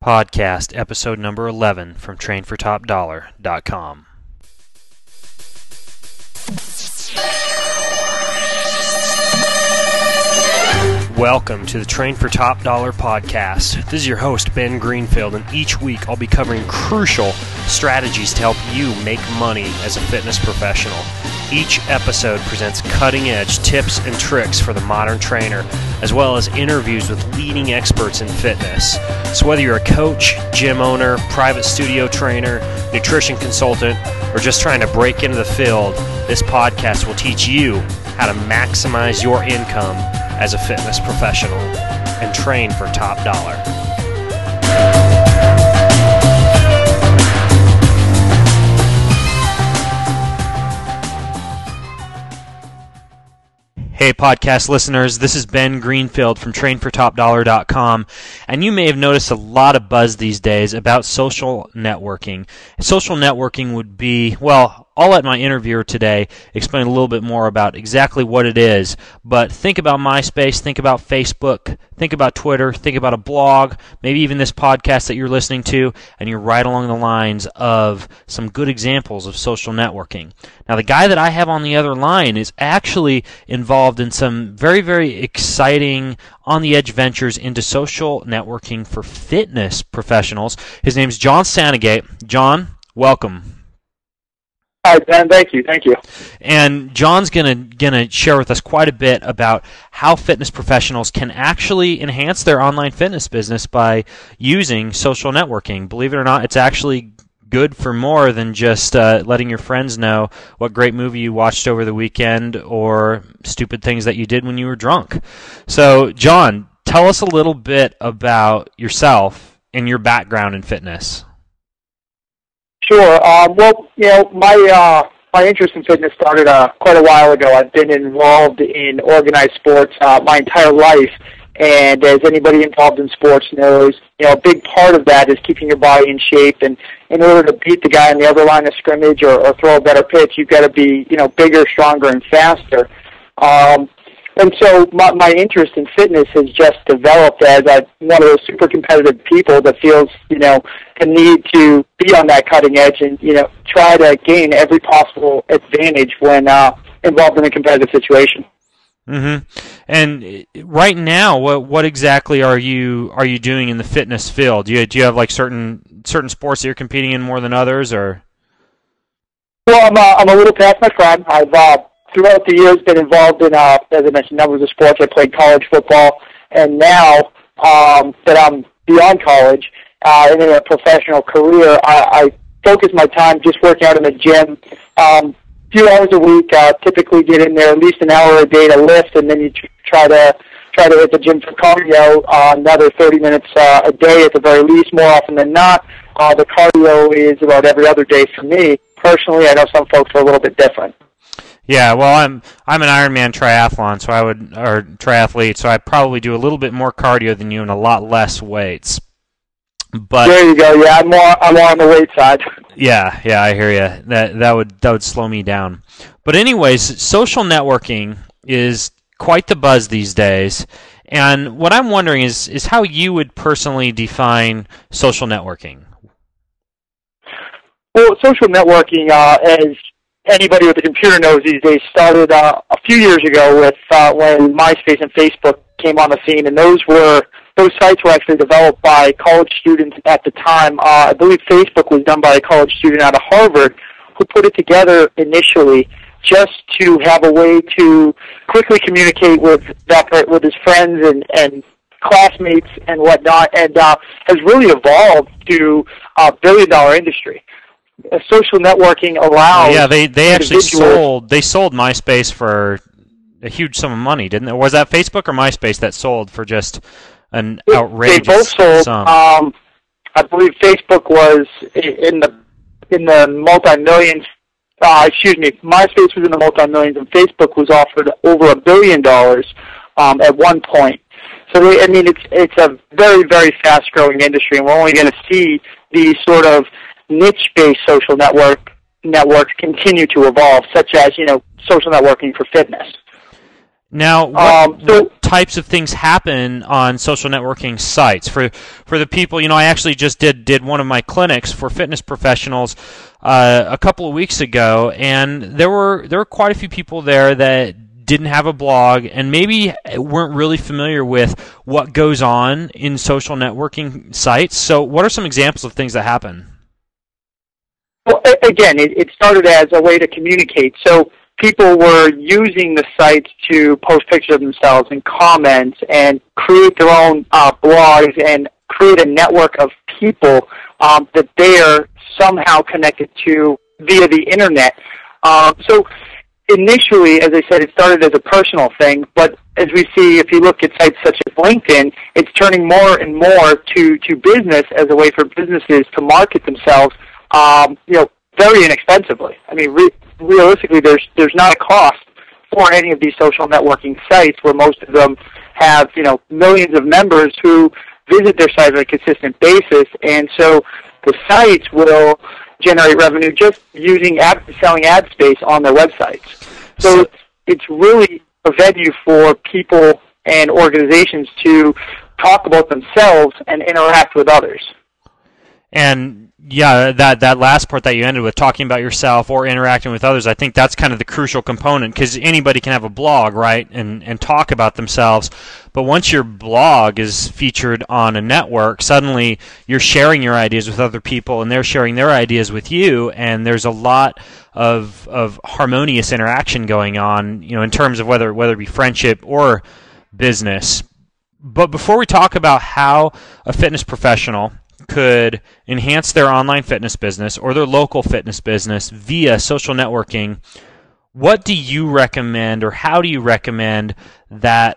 Podcast, episode number 11 from TrainForTopDollar.com. Welcome to the Train for Top Dollar podcast. This is your host, Ben Greenfield, and each week I'll be covering crucial strategies to help you make money as a fitness professional. Each episode presents cutting-edge tips and tricks for the modern trainer, as well as interviews with leading experts in fitness. So whether you're a coach, gym owner, private studio trainer, nutrition consultant, or just trying to break into the field, this podcast will teach you how to maximize your income as a fitness professional and train for top dollar. Hey podcast listeners, this is Ben Greenfield from TrainForTopDollar.com, and you may have noticed a lot of buzz these days about social networking. Social networking would be, well, I'll let my interviewer today explain a little bit more about exactly what it is, but think about MySpace, think about Facebook, think about Twitter, think about a blog, maybe even this podcast that you're listening to, and you're right along the lines of some good examples of social networking. Now, the guy that I have on the other line is actually involved in some very, very exciting on-the-edge ventures into social networking for fitness professionals. His name's John Sanegate. John, welcome. Hi, Ben. Thank you. And John's gonna share with us quite a bit about how fitness professionals can actually enhance their online fitness business by using social networking. Believe it or not, it's actually good for more than just letting your friends know what great movie you watched over the weekend or stupid things that you did when you were drunk. So, John, tell us a little bit about yourself and your background in fitness. Sure. My interest in fitness started quite a while ago. I've been involved in organized sports my entire life, and as anybody involved in sports knows, a big part of that is keeping your body in shape. And in order to beat the guy on the other line of scrimmage or throw a better pitch, you've got to be, bigger, stronger, and faster. And so my interest in fitness has just developed as I'm one of those super competitive people that feels, the need to be on that cutting edge and, try to gain every possible advantage when involved in a competitive situation. Mm-hmm. And right now, what exactly are you doing in the fitness field? Do you have like certain sports that you're competing in more than others, or? Well, I'm a little past my prime. I've throughout the years been involved in, as I mentioned, numbers of sports. I played college football, and now that I'm beyond college and in a professional career, I focus my time just working out in the gym. Few hours a week, typically get in there at least an hour a day to lift, and then you try to hit the gym for cardio, another 30 minutes a day at the very least. More often than not, the cardio is about every other day for me. Personally, I know some folks are a little bit different. Yeah, well, I'm an Ironman triathlon, or triathlete, so I probably do a little bit more cardio than you and a lot less weights. But there you go. Yeah, I'm more on the weight side. Yeah, I hear you. That would slow me down. But anyways, social networking is quite the buzz these days. And what I'm wondering is how you would personally define social networking. Well, social networking, as anybody with a computer knows these days, started a few years ago with when MySpace and Facebook came on the scene, and those sites were actually developed by college students at the time. I believe Facebook was done by a college student out of Harvard who put it together initially just to have a way to quickly communicate with his friends and classmates and whatnot, and has really evolved to a billion-dollar industry. Social networking allows. Yeah, they actually sold MySpace for a huge sum of money, didn't they? Or was that Facebook or MySpace that sold for just an outrageous They both sold. sum? I believe Facebook was in the multi-millions. MySpace was in the multi-millions, and Facebook was offered over $1 billion at one point. So it's a very, very fast-growing industry, and we're only going to see these sort of niche-based social networks continue to evolve, such as social networking for fitness. Now, what types of things happen on social networking sites for the people? I actually just did one of my clinics for fitness professionals a couple of weeks ago, and there were quite a few people there that didn't have a blog and maybe weren't really familiar with what goes on in social networking sites. So, what are some examples of things that happen? Well, again, it started as a way to communicate. So people were using the sites to post pictures of themselves and comments and create their own blogs and create a network of people that they are somehow connected to via the internet. So initially, as I said, it started as a personal thing, but as we see, if you look at sites such as LinkedIn, it's turning more and more to business as a way for businesses to market themselves, very inexpensively. I mean, realistically, there's not a cost for any of these social networking sites, where most of them have millions of members who visit their site on a consistent basis, and so the sites will generate revenue just using selling ad space on their websites. So it's really a venue for people and organizations to talk about themselves and interact with others. And yeah, that last part that you ended with, talking about yourself or interacting with others, I think that's kind of the crucial component, because anybody can have a blog, right, and talk about themselves. But once your blog is featured on a network, suddenly you're sharing your ideas with other people, and they're sharing their ideas with you, and there's a lot of harmonious interaction going on, in terms of whether it be friendship or business. But before we talk about how a fitness professional could enhance their online fitness business or their local fitness business via social networking, what do you recommend, or how do you recommend that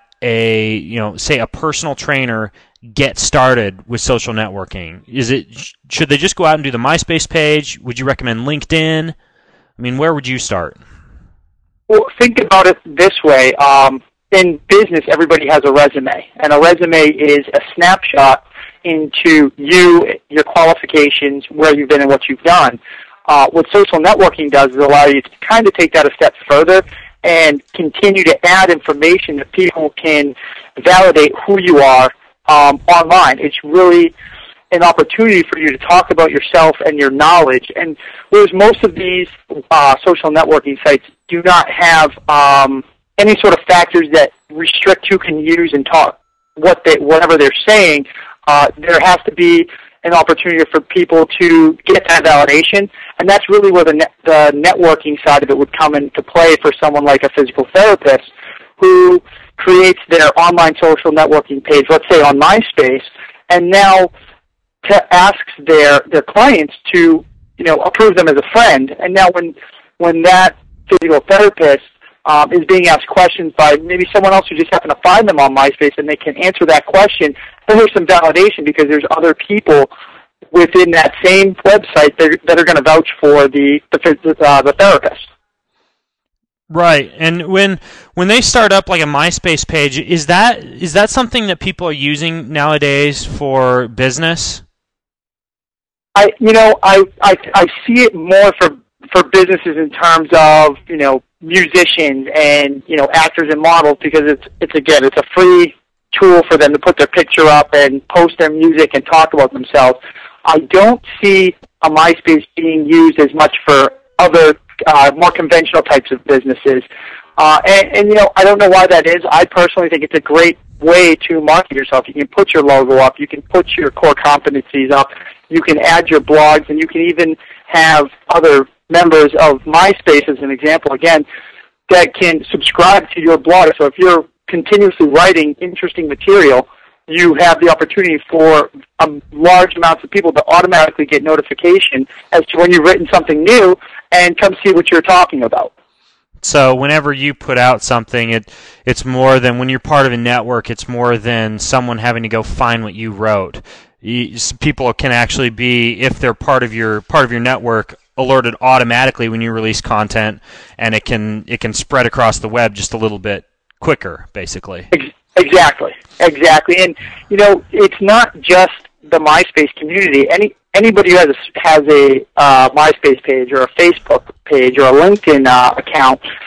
say a personal trainer get started with social networking? Should they just go out and do the MySpace page? Would you recommend LinkedIn? I mean, where would you start? Well, think about it this way. In business, everybody has a resume, and a resume is a snapshot into you, your qualifications, where you've been and what you've done. What social networking does is allow you to kind of take that a step further and continue to add information that people can validate who you are online. It's really an opportunity for you to talk about yourself and your knowledge. And whereas most of these social networking sites do not have any sort of factors that restrict who can use and talk whatever they're saying, there has to be an opportunity for people to get that validation, and that's really where the networking side of it would come into play for someone like a physical therapist who creates their online social networking page, let's say on MySpace, and now asks their clients to approve them as a friend. And now when that physical therapist is being asked questions by maybe someone else who just happened to find them on MySpace, and they can answer that question, then there's some validation because there's other people within that same website that are going to vouch for the therapist. Right, and when they start up like a MySpace page, is that something that people are using nowadays for business? I see it more for businesses in terms of musicians and actors and models, because it's a free tool for them to put their picture up and post their music and talk about themselves. I don't see a MySpace being used as much for other more conventional types of businesses. And I don't know why that is. I personally think it's a great way to market yourself. You can put your logo up, you can put your core competencies up, you can add your blogs, and you can even have other members of MySpace, as an example, again, that can subscribe to your blog. So if you're continuously writing interesting material, you have the opportunity for large amounts of people to automatically get notification as to when you've written something new and come see what you're talking about. So whenever you put out something, it's more than, when you're part of a network, it's more than someone having to go find what you wrote. People can actually be, if they're part of your network, alerted automatically when you release content, and it can spread across the web just a little bit quicker, basically. Exactly. And it's not just the MySpace community. Anybody who has a MySpace page or a Facebook page or a LinkedIn account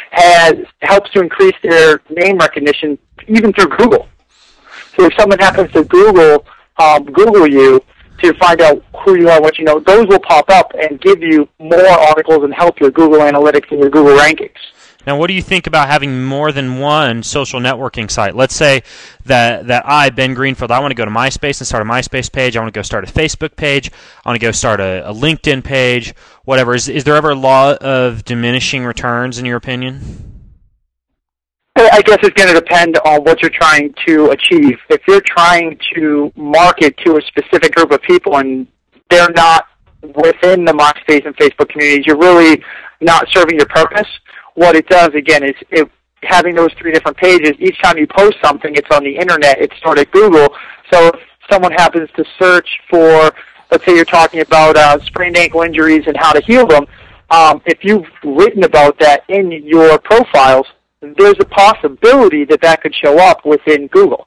helps to increase their name recognition even through Google. So if someone happens to Google you to find out who you are, what you know, those will pop up and give you more articles and help your Google Analytics and your Google rankings. Now, what do you think about having more than one social networking site? Let's say that I, Ben Greenfield, I want to go to MySpace and start a MySpace page. I want to go start a Facebook page. I want to go start a LinkedIn page, whatever. Is there ever a law of diminishing returns, in your opinion? I guess it's going to depend on what you're trying to achieve. If you're trying to market to a specific group of people and they're not within the MySpace and Facebook communities, you're really not serving your purpose. What it does, again, is having those 3 different pages, each time you post something, it's on the internet, it's stored at Google. So if someone happens to search for, let's say you're talking about sprained ankle injuries and how to heal them, if you've written about that in your profiles, there's a possibility that could show up within Google.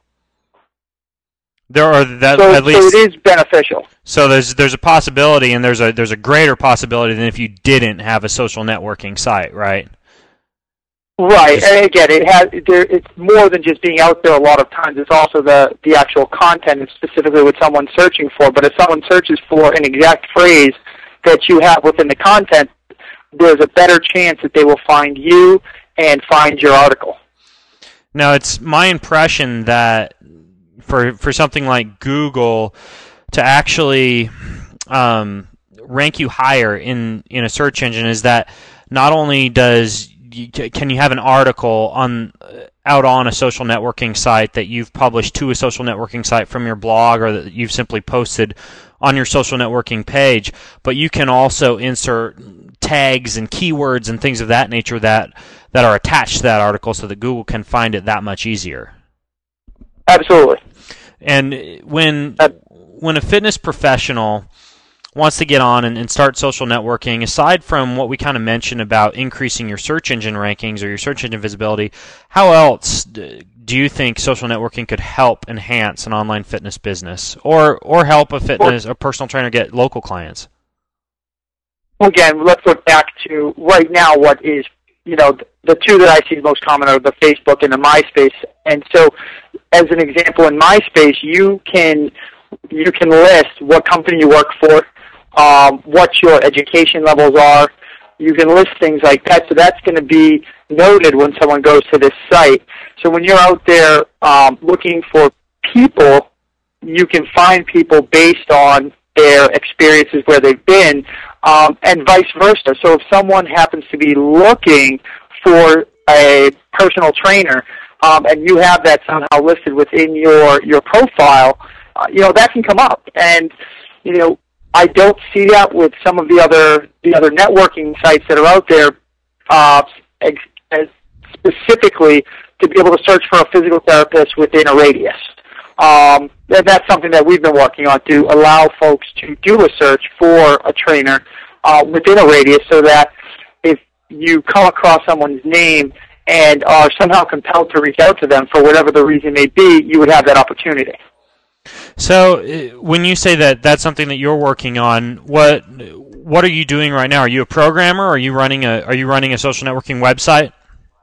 So it is beneficial. So there's a possibility, and there's a greater possibility than if you didn't have a social networking site, right? Right, and again, it's more than just being out there. A lot of times, it's also the actual content, and specifically what someone's searching for. But if someone searches for an exact phrase that you have within the content, there's a better chance that they will find you and find your article. Now, it's my impression that for something like Google to actually rank you higher in a search engine is that not only can you have an article out on a social networking site that you've published to a social networking site from your blog or that you've simply posted on your social networking page, but you can also insert tags and keywords and things of that nature that are attached to that article so that Google can find it that much easier. Absolutely. And when a fitness professional wants to get on and start social networking, aside from what we kind of mentioned about increasing your search engine rankings or your search engine visibility, how else do you think social networking could help enhance an online fitness business or help a personal trainer get local clients? Again, let's look back to right now what is, the 2 that I see most common are the Facebook and the MySpace. And so as an example, in MySpace, you can list what company you work for, what your education levels are. You can list things like that, so that's going to be noted when someone goes to this site. So when you're out there looking for people, you can find people based on their experiences where they've been, and vice versa. So if someone happens to be looking for a personal trainer, and you have that somehow listed within your profile, that can come up. And I don't see that with some of the other networking sites that are out there, as specifically to be able to search for a physical therapist within a radius. And that's something that we've been working on to allow folks to do a search for a trainer within a radius, so that if you come across someone's name and are somehow compelled to reach out to them for whatever the reason may be, you would have that opportunity. So when you say that that's something that you're working on, what are you doing right now? Are you a programmer? Are you running a social networking website?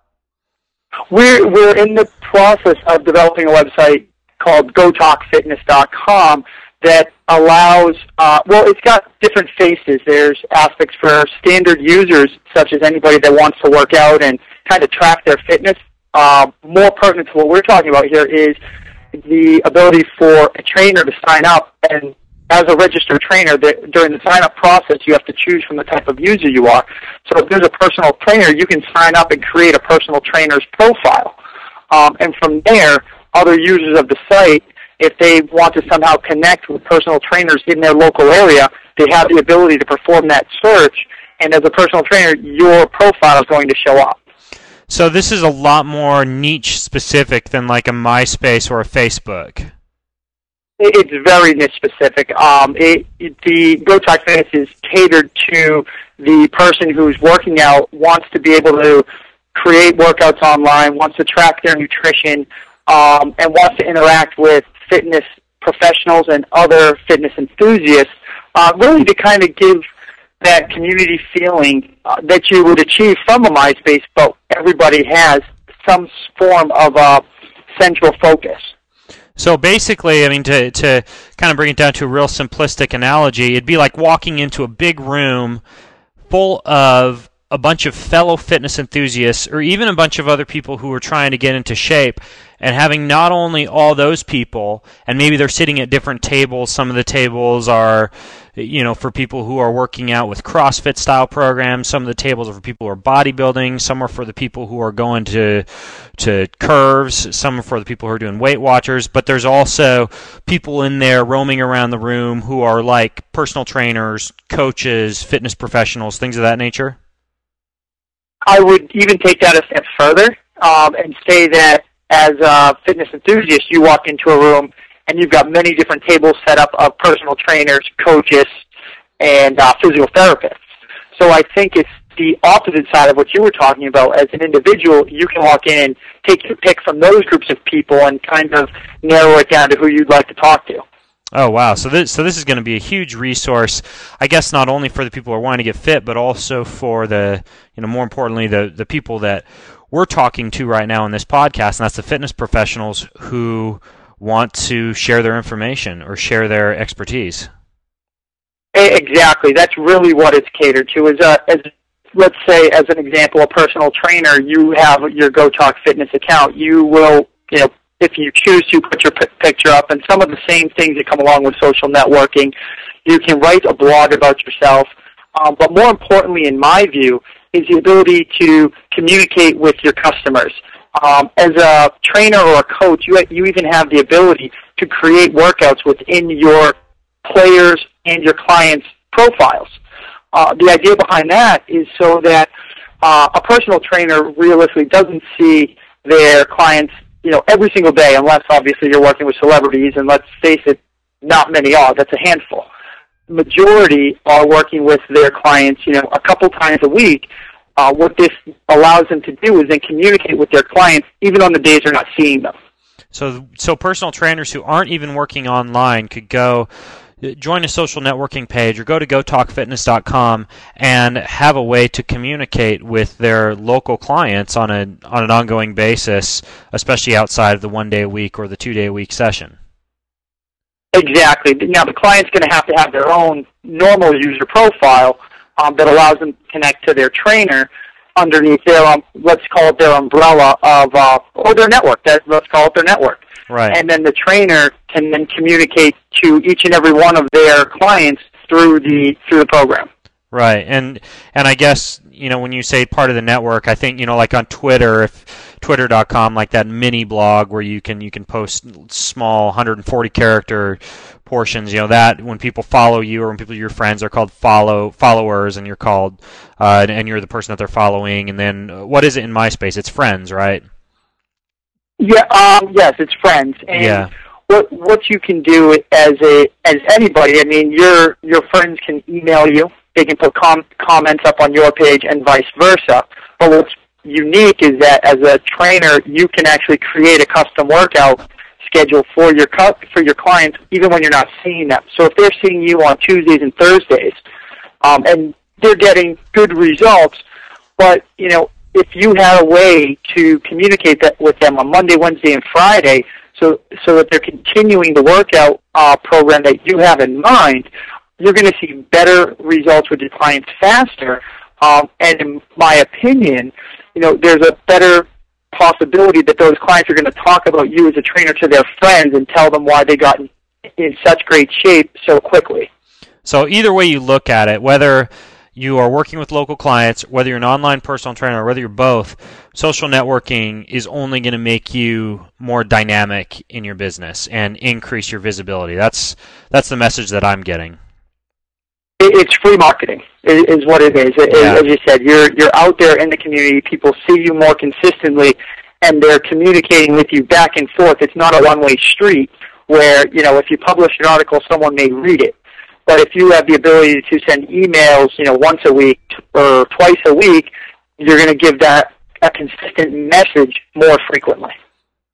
We're in the process of developing a website called GoTalkFitness.com that allows, it's got different faces. There's aspects for standard users, such as anybody that wants to work out and kind of track their fitness. More pertinent to what we're talking about here is the ability for a trainer to sign up, and as a registered trainer, during the sign-up process, you have to choose from the type of user you are. So if there's a personal trainer, you can sign up and create a personal trainer's profile. And from there, other users of the site, if they want to somehow connect with personal trainers in their local area, they have the ability to perform that search, and as a personal trainer, your profile is going to show up. So this is a lot more niche specific than like a MySpace or a Facebook. It's very niche specific. The GoTalk Fitness is catered to the person who's working out, wants to be able to create workouts online, wants to track their nutrition, and wants to interact with fitness professionals and other fitness enthusiasts, really to kind of give that community feeling that you would achieve from a MySpace, but everybody has some form of central focus. So basically, I mean, to kind of bring it down to a real simplistic analogy, it'd be like walking into a big room full of a bunch of fellow fitness enthusiasts, or even a bunch of other people who are trying to get into shape, and having not only all those people, and maybe they're sitting at different tables. Some of the tables are, for people who are working out with CrossFit style programs. Some of the tables are for people who are bodybuilding. Some are for the people who are going to curves. Some are for the people who are doing Weight Watchers. But there's also people in there roaming around the room who are like personal trainers, coaches, fitness professionals, things of that nature. I would even take that a step further and say that as a fitness enthusiast, you walk into a room and you've got many different tables set up of personal trainers, coaches, and physical therapists. So I think it's the opposite side of what you were talking about. As an individual, you can walk in and take your pick from those groups of people and kind of narrow it down to who you'd like to talk to. Oh, wow. So this is going to be a huge resource, I guess, not only for the people who are wanting to get fit, but also for the, more importantly, the people that we're talking to right now in this podcast, and that's the fitness professionals who want to share their information or share their expertise. Exactly. That's really what it's catered to. Let's say, as an example, a personal trainer, you have your GoTalk Fitness account. You will, if you choose to, put your picture up, and some of the same things that come along with social networking. You can write a blog about yourself, but more importantly, in my view, is the ability to communicate with your customers. As a trainer or a coach, you even have the ability to create workouts within your players' and your clients' profiles. The idea behind that is so that a personal trainer realistically doesn't see their clients every single day, unless obviously you're working with celebrities, and let's face it, not many are. That's a handful. Majority are working with their clients, a couple times a week. What this allows them to do is then communicate with their clients even on the days they're not seeing them. So personal trainers who aren't even working online could go join a social networking page or go to gotalkfitness.com and have a way to communicate with their local clients on an ongoing basis, especially outside of the 1 day a week or the 2 day a week session. Exactly. Now, the client's going to have their own normal user profile that allows them to connect to their trainer underneath their, let's call it their umbrella of, or their network. Let's call it their network. Right. And then the trainer can then communicate to each and every one of their clients through the program. Right. And I guess, when you say part of the network, I think, like on Twitter, if twitter.com, like that mini blog where you can post small 140 character portions, that when people follow you or when people are your friends are called followers, and you're called and you're the person that they're following. And then what is it in MySpace? It's friends, right? Yeah, yes, it's friends. And yeah. What you can do as anybody, I mean, your friends can email you. They can put comments up on your page and vice versa. But what's unique is that as a trainer, you can actually create a custom workout schedule for your clients, even when you're not seeing them. So if they're seeing you on Tuesdays and Thursdays, and they're getting good results, but if you had a way to communicate that with them on Monday, Wednesday, and Friday, so that they're continuing the workout program that you have in mind, you're going to see better results with your clients faster. And in my opinion, there's a better possibility that those clients are going to talk about you as a trainer to their friends and tell them why they got in such great shape so quickly. So either way you look at it, whether you are working with local clients, whether you're an online personal trainer, or whether you're both, social networking is only going to make you more dynamic in your business and increase your visibility. That's the message that I'm getting. It's free marketing, is what it is. Yeah. As you said, you're out there in the community. People see you more consistently, and they're communicating with you back and forth. It's not a one-way street where, if you publish an article, someone may read it. But if you have the ability to send emails, once a week or twice a week, you're going to give that a consistent message more frequently.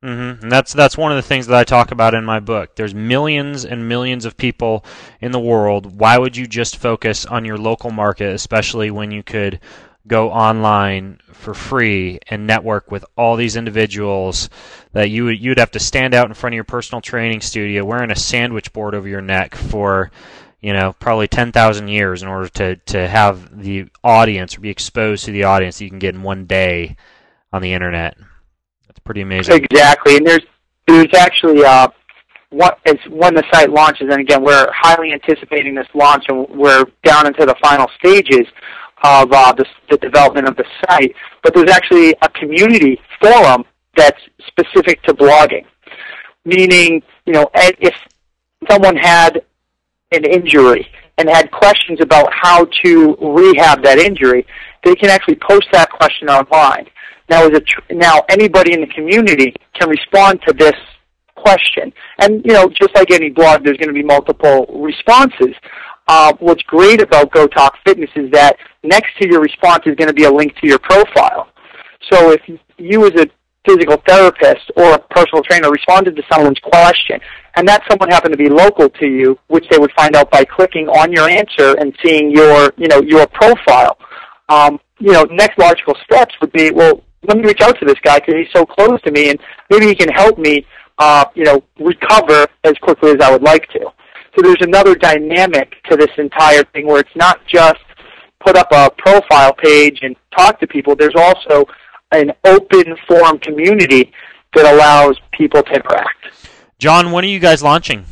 And that's one of the things that I talk about in my book. There's millions and millions of people in the world. Why would you just focus on your local market, especially when you could go online for free and network with all these individuals that you'd have to stand out in front of your personal training studio wearing a sandwich board over your neck for, probably 10,000 years in order to have the audience or be exposed to the audience that you can get in one day on the internet. Pretty amazing. Exactly, and there's actually when the site launches, and again, we're highly anticipating this launch, and we're down into the final stages of the development of the site. But there's actually a community forum that's specific to blogging, meaning if someone had an injury and had questions about how to rehab that injury, they can actually post that question online. Now, anybody in the community can respond to this question. And, just like any blog, there's going to be multiple responses. What's great about Go Talk Fitness is that next to your response is going to be a link to your profile. So if you as a physical therapist or a personal trainer responded to someone's question, and that someone happened to be local to you, which they would find out by clicking on your answer and seeing your profile, next logical steps would be, well, let me reach out to this guy because he's so close to me, and maybe he can help me, recover as quickly as I would like to. So there's another dynamic to this entire thing where it's not just put up a profile page and talk to people. There's also an open forum community that allows people to interact. John, when are you guys launching?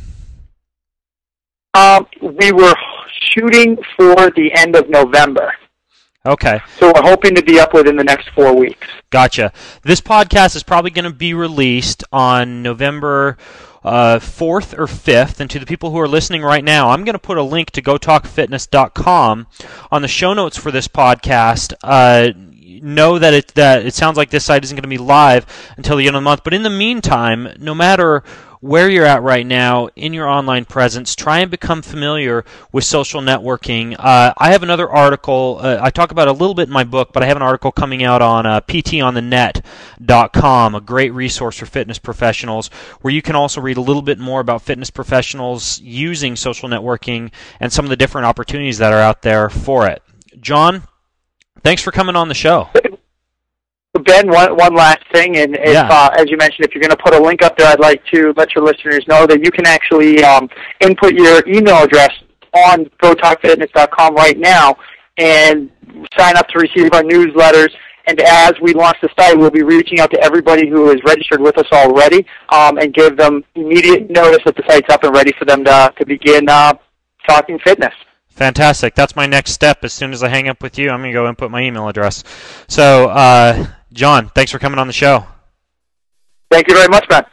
We were shooting for the end of November. Okay. So we're hoping to be up within the next 4 weeks. Gotcha. This podcast is probably going to be released on November 4th or 5th. And to the people who are listening right now, I'm going to put a link to gotalkfitness.com on the show notes for this podcast. Know that it sounds like this site isn't going to be live until the end of the month. But in the meantime, no matter where you're at right now in your online presence, try and become familiar with social networking. I have another article. I talk about it a little bit in my book, but I have an article coming out on ptonthenet.com, a great resource for fitness professionals, where you can also read a little bit more about fitness professionals using social networking and some of the different opportunities that are out there for it. John, thanks for coming on the show. Ben, one last thing, and if, as you mentioned, if you're going to put a link up there, I'd like to let your listeners know that you can actually input your email address on gotalkfitness.com right now and sign up to receive our newsletters. And as we launch the site, we'll be reaching out to everybody who is registered with us already and give them immediate notice that the site's up and ready for them to begin talking fitness. Fantastic. That's my next step. As soon as I hang up with you, I'm going to go input my email address. So, John, thanks for coming on the show. Thank you very much, Matt.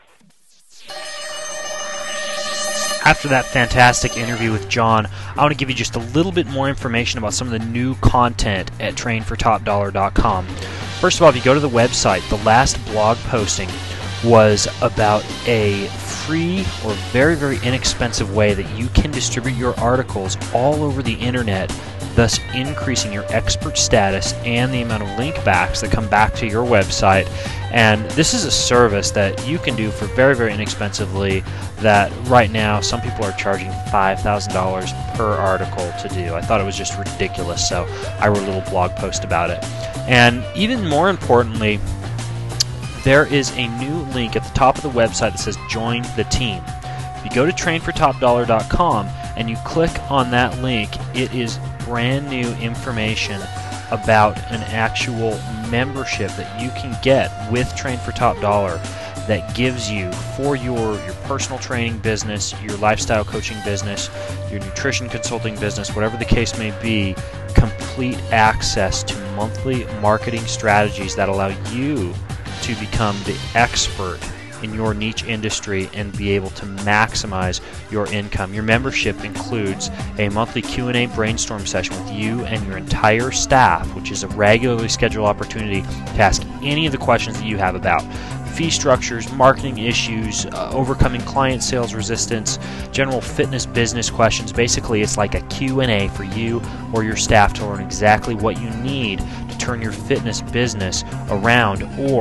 After that fantastic interview with John, I want to give you just a little bit more information about some of the new content at trainfortopdollar.com. First of all, if you go to the website, the last blog posting was about a free or very, very inexpensive way that you can distribute your articles all over the internet, thus increasing your expert status and the amount of link backs that come back to your website. And this is a service that you can do for very, very inexpensively that right now some people are charging $5,000 per article to do. I thought it was just ridiculous, so I wrote a little blog post about it. And even more importantly, there is a new link at the top of the website that says Join the Team. If you go to trainfortopdollar.com and you click on that link, it is brand new information about an actual membership that you can get with Train for Top Dollar that gives you, for your personal training business, your lifestyle coaching business, your nutrition consulting business, whatever the case may be, complete access to monthly marketing strategies that allow you to become the expert in your niche industry and be able to maximize your income. Your membership includes a monthly Q&A brainstorm session with you and your entire staff, which is a regularly scheduled opportunity to ask any of the questions that you have about fee structures, marketing issues, overcoming client sales resistance, general fitness business questions. Basically, it's like a Q&A for you or your staff to learn exactly what you need to turn your fitness business around, or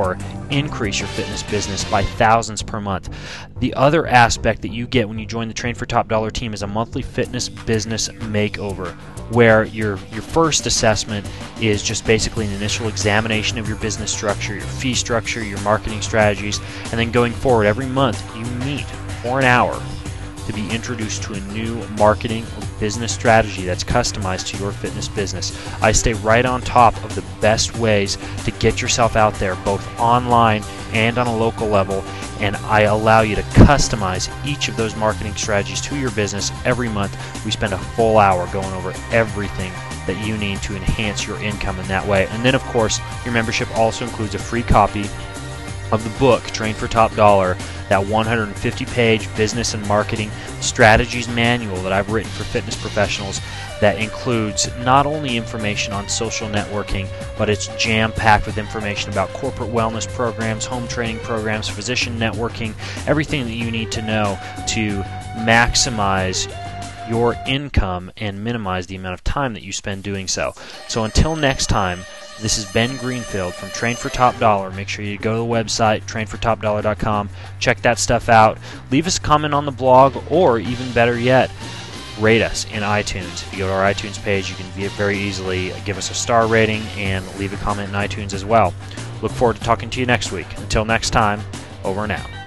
increase your fitness business by thousands per month. The other aspect that you get when you join the Train for Top Dollar team is a monthly fitness business makeover, where your first assessment is just basically an initial examination of your business structure, your fee structure, your marketing strategies, and then going forward every month you meet for an hour to be introduced to a new marketing or business strategy that's customized to your fitness business. I stay right on top of the best ways to get yourself out there, both online and on a local level, and I allow you to customize each of those marketing strategies to your business every month. We spend a full hour going over everything that you need to enhance your income in that way. And then, of course, your membership also includes a free copy of the book, Train for Top Dollar, that 150-page business and marketing strategies manual that I've written for fitness professionals that includes not only information on social networking, but it's jam-packed with information about corporate wellness programs, home training programs, physician networking, everything that you need to know to maximize your income and minimize the amount of time that you spend doing so. So until next time, this is Ben Greenfield from Train for Top Dollar. Make sure you go to the website, trainfortopdollar.com, check that stuff out. Leave us a comment on the blog, or even better yet, rate us in iTunes. If you go to our iTunes page, you can very easily give us a star rating and leave a comment in iTunes as well. Look forward to talking to you next week. Until next time, over and out.